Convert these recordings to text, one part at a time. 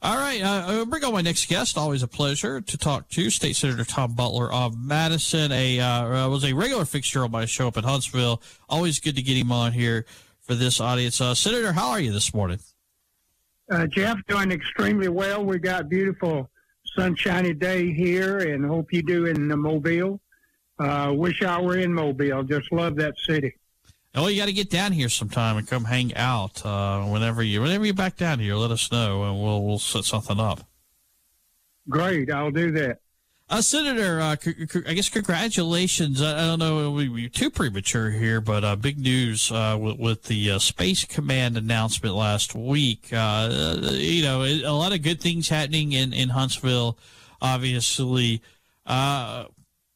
All right, I'll bring on my next guest. Always a pleasure to talk to State Senator Tom Butler of Madison. Was a regular fixture on my show up in Huntsville. Always good to get him on here for this audience. Senator, how are you this morning? Jeff, doing extremely well. We got a beautiful sunshiny day here, and hope you do in Mobile. Wish I were in Mobile. Just love that city. Oh, you got to get down here sometime and come hang out. Whenever you're back down here, let us know, and we'll set something up. Great, I'll do that. Senator, I guess congratulations. I don't know, we're too premature here, but big news with the Space Command announcement last week. A lot of good things happening in Huntsville, obviously. Are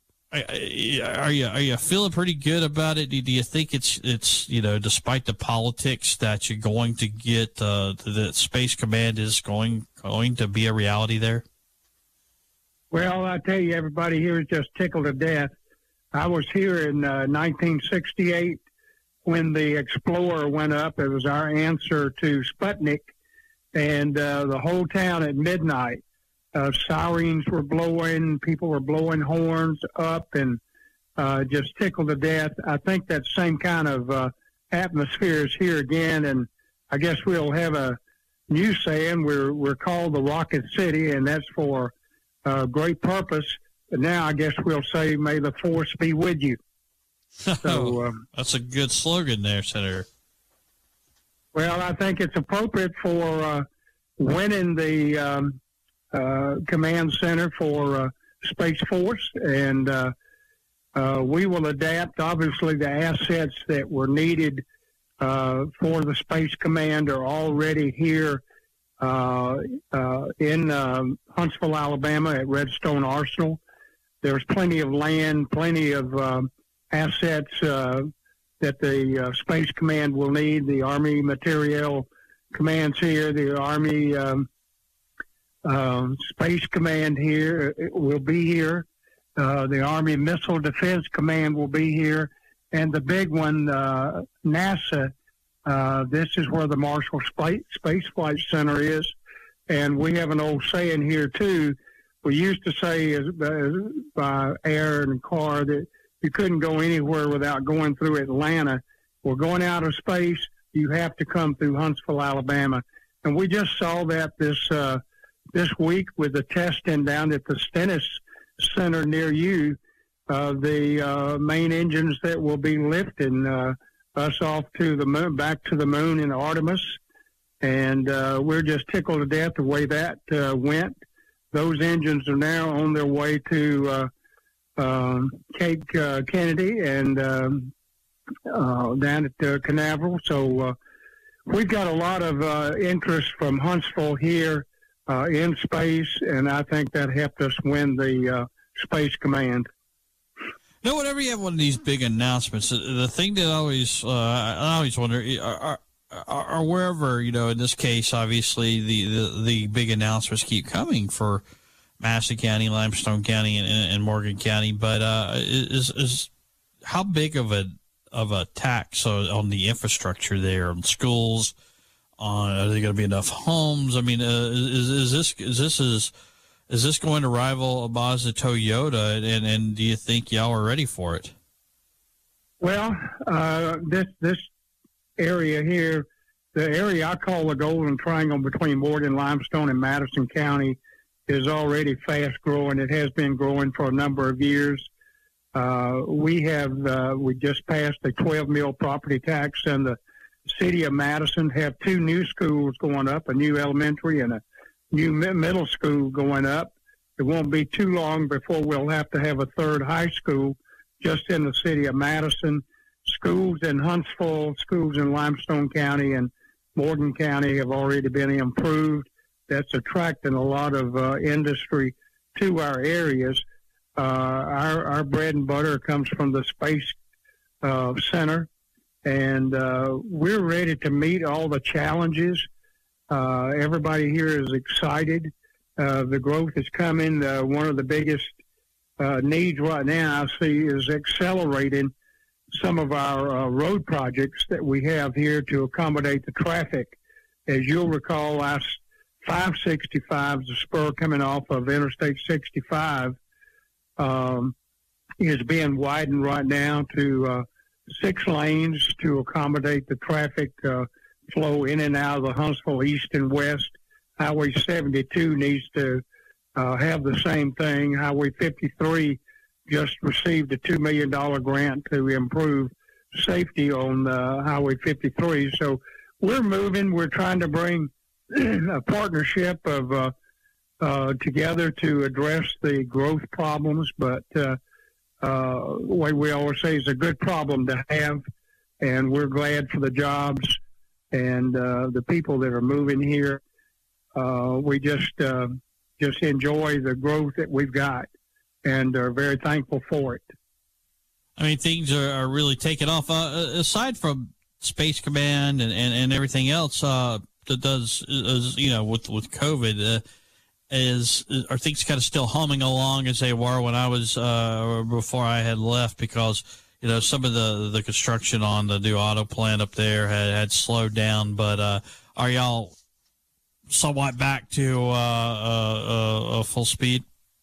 you feeling pretty good about it? Do you think it's despite the politics that you're going to get the Space Command is going to be a reality there? Well, I tell you, everybody here is just tickled to death. I was here in 1968 when the Explorer went up. It was our answer to Sputnik, and the whole town at midnight. Sirens were blowing, people were blowing horns up, and just tickled to death. I think that same kind of atmosphere is here again, and I guess we'll have a new saying. We're called the Rocket City, and that's for great purpose. But now I guess we'll say, may the force be with you. So that's a good slogan there, Senator. Well, I think it's appropriate for winning the command center for Space Force, and we will adapt. Obviously, the assets that were needed for the Space Command are already here in Huntsville, Alabama at Redstone Arsenal. There's plenty of land, plenty of assets that the Space Command will need. The Army Materiel Command's here. The Army Space Command here will be here. The Army Missile Defense Command will be here. And the big one, NASA, this is where the Marshall Space Flight Center is. And we have an old saying here, too. We used to say by air and car that you couldn't go anywhere without going through Atlanta. We're going out of space. You have to come through Huntsville, Alabama. And we just saw that this week with the testing down at the Stennis Center near you, the main engines that will be lifting us off to the moon, back to the moon in Artemis. And we're just tickled to death the way that went. Those engines are now on their way to Cape Kennedy and down at Canaveral. So we've got a lot of interest from Huntsville here in space, and I think that helped us win the Space Command. No, whenever you have one of these big announcements, the thing that I always wonder are wherever, in this case, obviously the big announcements keep coming for Madison County, Limestone County, and Morgan County. But is how big of a tax on the infrastructure there, on schools? Are there going to be enough homes? I mean, is this going to rival a Mazda Toyota? And do you think y'all are ready for it? Well, this area here, the area I call the Golden Triangle between Morgan, Limestone, and Madison County, is already fast growing. It has been growing for a number of years. We just passed a 12 mil property tax, and the city of Madison have two new schools going up, a new elementary and a new middle school going up. It won't be too long before we'll have to have a third high school just in the city of Madison. Schools in Huntsville, schools in Limestone County and Morgan County have already been improved. That's attracting a lot of industry to our areas. Our bread and butter comes from the Space Center, and we're ready to meet all the challenges. Everybody here is excited. The growth is coming. One of the biggest needs right now I see is accelerating some of our road projects that we have here to accommodate the traffic. As you'll recall, last 565, the spur coming off of Interstate 65, is being widened right now to 6 lanes to accommodate the traffic flow in and out of the Huntsville east and west. Highway 72 needs to have the same thing. Highway 53 just received a $2 million grant to improve safety on Highway 53. So we're moving. We're trying to bring a partnership of together to address the growth problems. But the way we always say, it's a good problem to have, and we're glad for the jobs and the people that are moving here. We just enjoy the growth that we've got and are very thankful for it. I mean, things are really taking off. Aside from Space Command and everything else that does, with COVID, are things kind of still humming along as they were when I was before I had left? Because some of the construction on the new auto plant up there had slowed down. But are y'all somewhat back to full speed?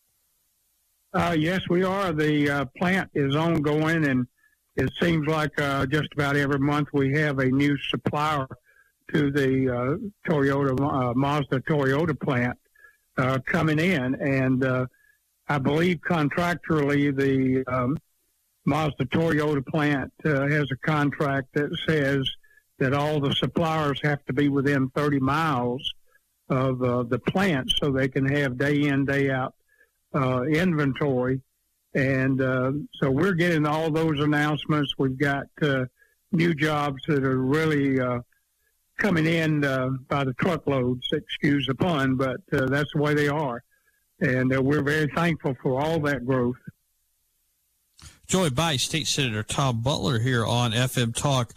Yes, we are. The plant is ongoing, and it seems like just about every month we have a new supplier to the Mazda Toyota plant coming in. And I believe contractually the Mazda Toyota plant has a contract that says that all the suppliers have to be within 30 miles of the plant so they can have day in, day out inventory. And so we're getting all those announcements. We've got new jobs that are really coming in by the truckloads, excuse the pun, but that's the way they are. And we're very thankful for all that growth. Joined by State Senator Tom Butler here on FM Talk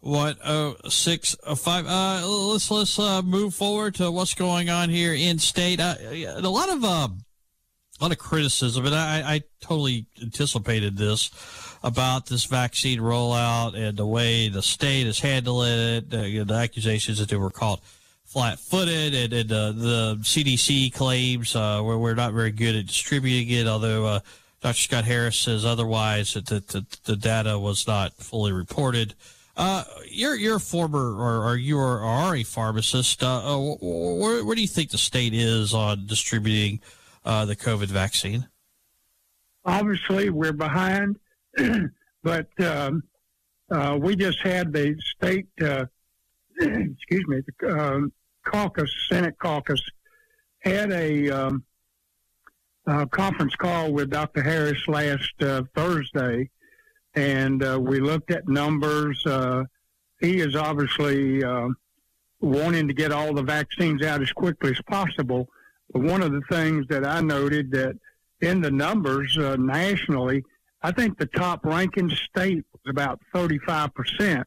106.5. Let's move forward to what's going on here in state. A lot of criticism, and I totally anticipated this about this vaccine rollout and the way the state has handled it. The accusations that they were caught flat-footed, and the CDC claims we're not very good at distributing it, although Dr. Scott Harris says otherwise, that the data was not fully reported. You're a former, or you are a pharmacist. Where do you think the state is on distributing the COVID vaccine? Obviously, we're behind, but we just had the state, the Senate caucus had a conference call with Dr. Harris last Thursday, and we looked at numbers. He is obviously wanting to get all the vaccines out as quickly as possible. But one of the things that I noted that in the numbers nationally, I think the top ranking state was about 35%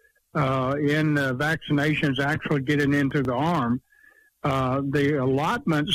in vaccinations actually getting into the arm. The allotments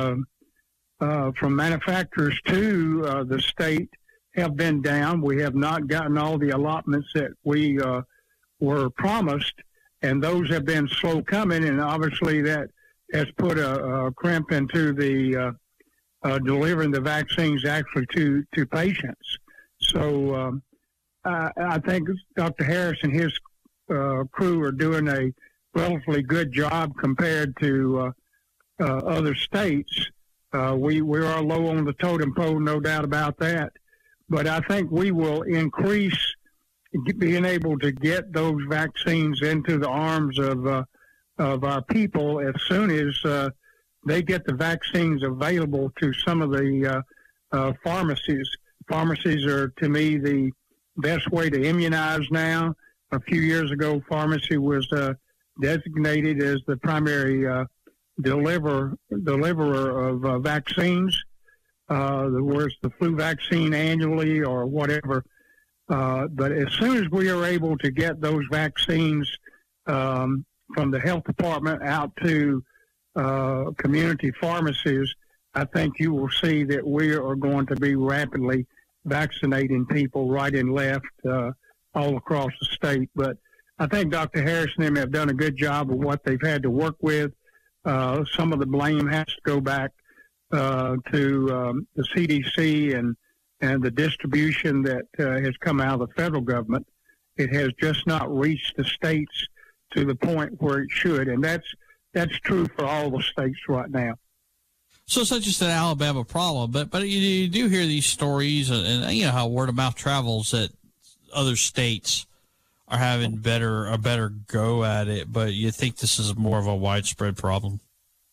from manufacturers to the state have been down. We have not gotten all the allotments that we were promised, and those have been slow coming, and obviously that has put a crimp into the delivering the vaccines actually to patients. So I think Dr. Harris and his crew are doing a relatively good job compared to other states. We are low on the totem pole, no doubt about that. But I think we will increase being able to get those vaccines into the arms of our people as soon as they get the vaccines available to some of the pharmacies. Pharmacies are, to me, the best way to immunize now. A few years ago, pharmacy was designated as the primary deliverer of vaccines, whereas the flu vaccine annually or whatever. But as soon as we are able to get those vaccines from the health department out to community pharmacies, I think you will see that we are going to be rapidly vaccinating people right and left all across the state. But I think Dr. Harris and them have done a good job of what they've had to work with. some of the blame has to go back to the CDC and the distribution that has come out of the federal government. It has just not reached the states to the point where it should, and that's true for all the states right now. So it's not just an Alabama problem, but you do hear these stories, and you know how word of mouth travels that other states are having a better go at it. But you think this is more of a widespread problem?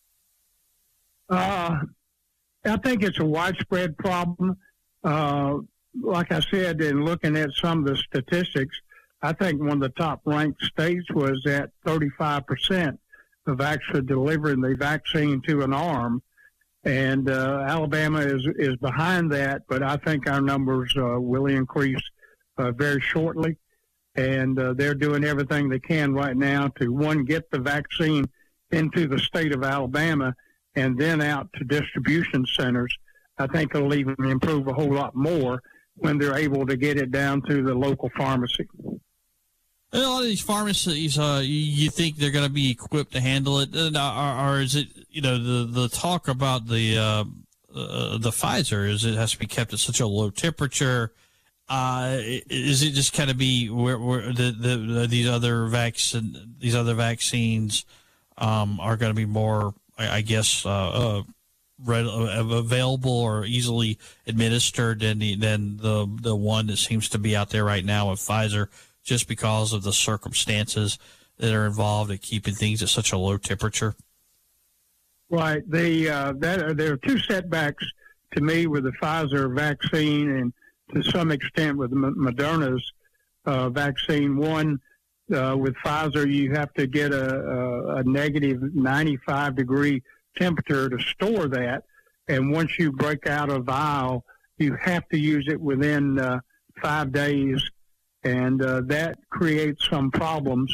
I think it's a widespread problem. Like I said, in looking at some of the statistics, I think one of the top ranked states was at 35% of actually delivering the vaccine to an arm. And Alabama is behind that, but I think our numbers will increase very shortly. And they're doing everything they can right now to, one, get the vaccine into the state of Alabama and then out to distribution centers. I think it'll even improve a whole lot more when they're able to get it down to the local pharmacy. A lot of these pharmacies, you think they're going to be equipped to handle it, or is it, you know, the talk about the Pfizer is it has to be kept at such a low temperature? Is it just kind of be where these other vaccines are going to be more, I guess, available or easily administered than the one that seems to be out there right now with Pfizer, just because of the circumstances that are involved in keeping things at such a low temperature? Right. There are two setbacks to me with the Pfizer vaccine and to some extent with Moderna's vaccine. One, with Pfizer, you have to get a negative 95-degree temperature to store that. And once you break out a vial, you have to use it within 5 days. And that creates some problems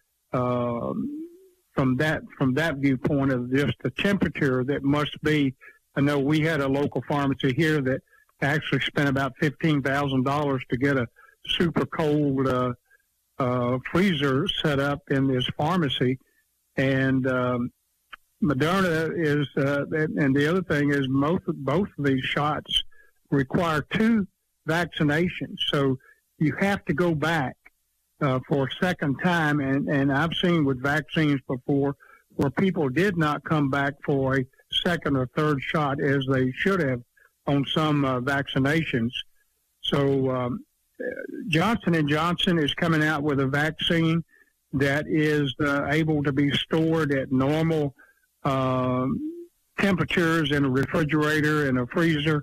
from that viewpoint of just the temperature that must be. I know we had a local pharmacy here that actually spent about $15,000 to get a super cold freezer set up in this pharmacy. And Moderna is, and the other thing is both of these shots require 2 vaccinations. So you have to go back for a second time, and I've seen with vaccines before where people did not come back for a second or third shot as they should have on some vaccinations. So Johnson & Johnson is coming out with a vaccine that is able to be stored at normal temperatures in a refrigerator and a freezer,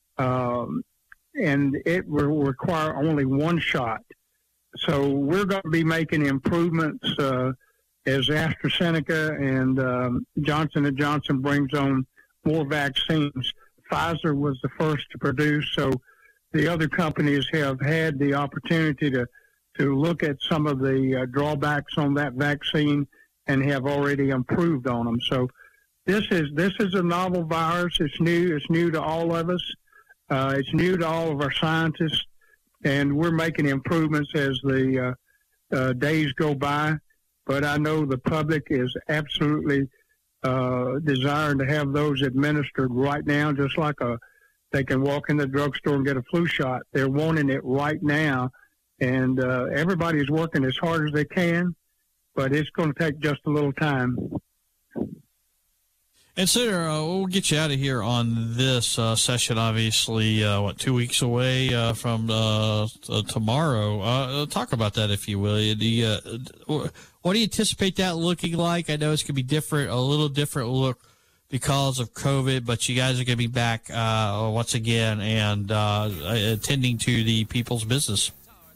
and it will require only 1 shot. So we're going to be making improvements as AstraZeneca and Johnson & Johnson brings on more vaccines. Pfizer was the first to produce, so the other companies have had the opportunity to look at some of the drawbacks on that vaccine and have already improved on them. So this is a novel virus. It's new. It's new to all of us. It's new to all of our scientists, and we're making improvements as the days go by. But I know the public is absolutely desiring to have those administered right now, just like they can walk in the drugstore and get a flu shot. They're wanting it right now, and everybody's working as hard as they can, but it's going to take just a little time. And Senator, we'll get you out of here on this session, obviously, 2 weeks away from tomorrow. Talk about that, if you will. What do you anticipate that looking like? I know it's going to be different, a little different look because of COVID, but you guys are going to be back once again and attending to the people's business.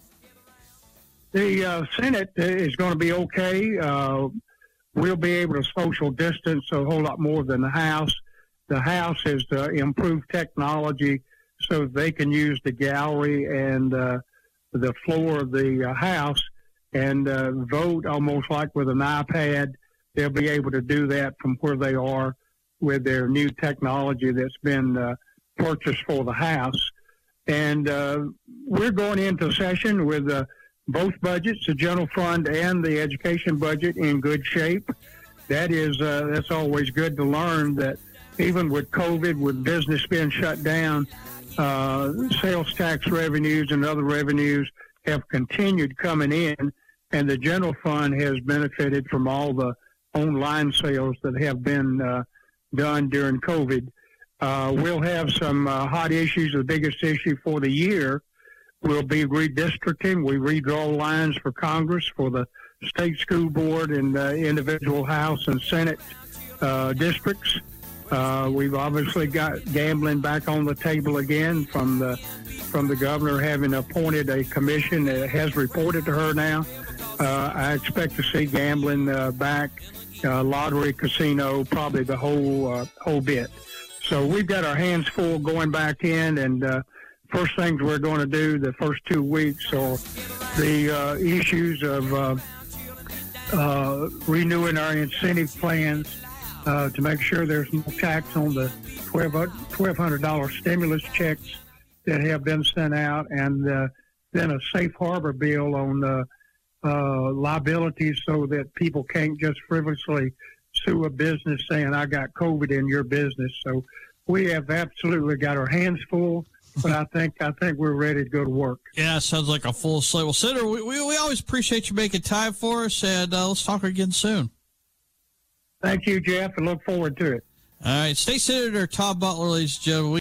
The Senate is going to be okay. We'll be able to social distance a whole lot more than the House. The House has improved technology so they can use the gallery and the floor of the House and vote almost like with an iPad. They'll be able to do that from where they are with their new technology that's been purchased for the House. And we're going into session with both budgets, the general fund and the education budget, in good shape. that's always good to learn that even with COVID, with business being shut down, sales tax revenues and other revenues have continued coming in, and the general fund has benefited from all the online sales that have been done during COVID. We'll have some hot issues. The biggest issue for the year will be redistricting. We redraw lines for Congress, for the state school board, and individual House and Senate districts. We've obviously got gambling back on the table again from the governor having appointed a commission that has reported to her now. I expect to see gambling back, lottery, casino, probably the whole bit. So we've got our hands full going back in, and first things we're going to do the first 2 weeks are the issues of renewing our incentive plans to make sure there's no tax on the $1,200 stimulus checks that have been sent out, and then a safe harbor bill on liabilities so that people can't just frivolously sue a business saying, I got COVID in your business. So we have absolutely got our hands full, but I think we're ready to go to work. Yeah, sounds like a full slate. Well, Senator, we always appreciate you making time for us, and let's talk again soon. Thank you, Jeff, and look forward to it. All right, State Senator Tom Butler, ladies and gentlemen.